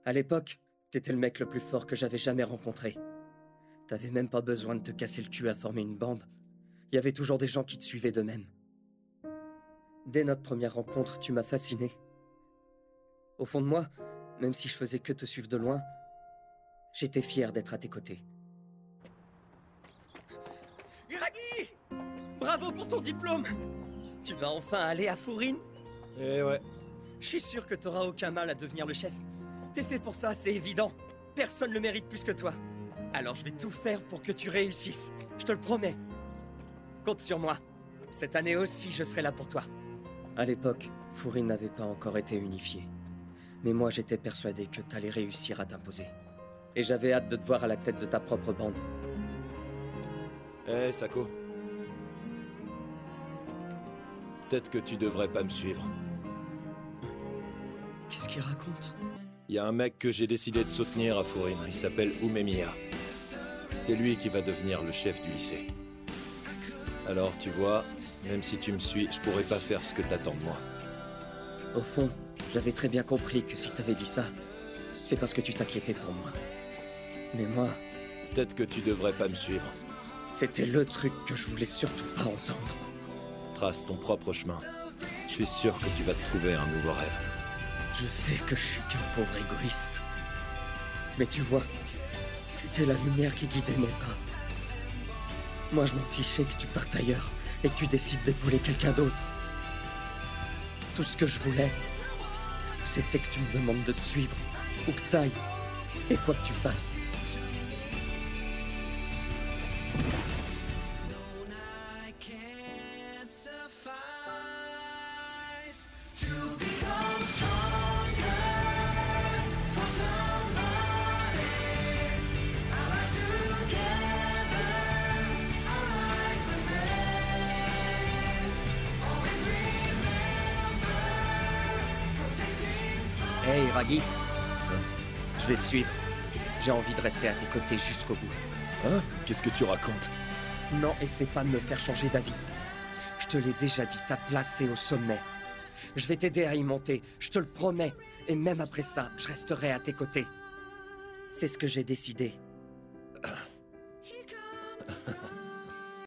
À l'époque, t'étais le mec le plus fort que j'avais jamais rencontré. T'avais même pas besoin de te casser le cul à former une bande. Il y avait toujours des gens qui te suivaient d'eux-mêmes. Dès notre première rencontre, tu m'as fasciné. Au fond de moi, même si je faisais que te suivre de loin, j'étais fier d'être à tes côtés. Iragi! Bravo pour ton diplôme! Tu vas enfin aller à Fourine? Eh ouais. Je suis sûr que t'auras aucun mal à devenir le chef. T'es fait pour ça, c'est évident. Personne le mérite plus que toi. Alors je vais tout faire pour que tu réussisses. Je te le promets. Compte sur moi. Cette année aussi, je serai là pour toi. À l'époque, Fourine n'avait pas encore été unifiée. Mais moi, j'étais persuadé que t'allais réussir à t'imposer. Et j'avais hâte de te voir à la tête de ta propre bande. Eh, Sako. Peut-être que tu devrais pas me suivre. Qu'est-ce qu'il raconte? Il y a un mec que j'ai décidé de soutenir à Fourine. Il s'appelle Umemiya. C'est lui qui va devenir le chef du lycée. Alors, tu vois, même si tu me suis, je pourrais pas faire ce que t'attends de moi. Au fond, j'avais très bien compris que si t'avais dit ça, c'est parce que tu t'inquiétais pour moi. Mais moi... Peut-être que tu devrais pas me suivre. C'était le truc que je voulais surtout pas entendre. Trace ton propre chemin. Je suis sûr que tu vas te trouver un nouveau rêve. Je sais que je suis qu'un pauvre égoïste. Mais tu vois, t'étais la lumière qui guidait mes pas. Moi, je m'en fichais que tu partes ailleurs et que tu décides d'épauler quelqu'un d'autre. Tout ce que je voulais, c'était que tu me demandes de te suivre, où que t'ailles, et quoi que tu fasses. Hey, Iragi. Je vais te suivre. J'ai envie de rester à tes côtés jusqu'au bout. Hein? Qu'est-ce que tu racontes? Non, essaie pas de me faire changer d'avis. Je te l'ai déjà dit, ta place est au sommet. Je vais t'aider à y monter, je te le promets. Et même après ça, je resterai à tes côtés. C'est ce que j'ai décidé.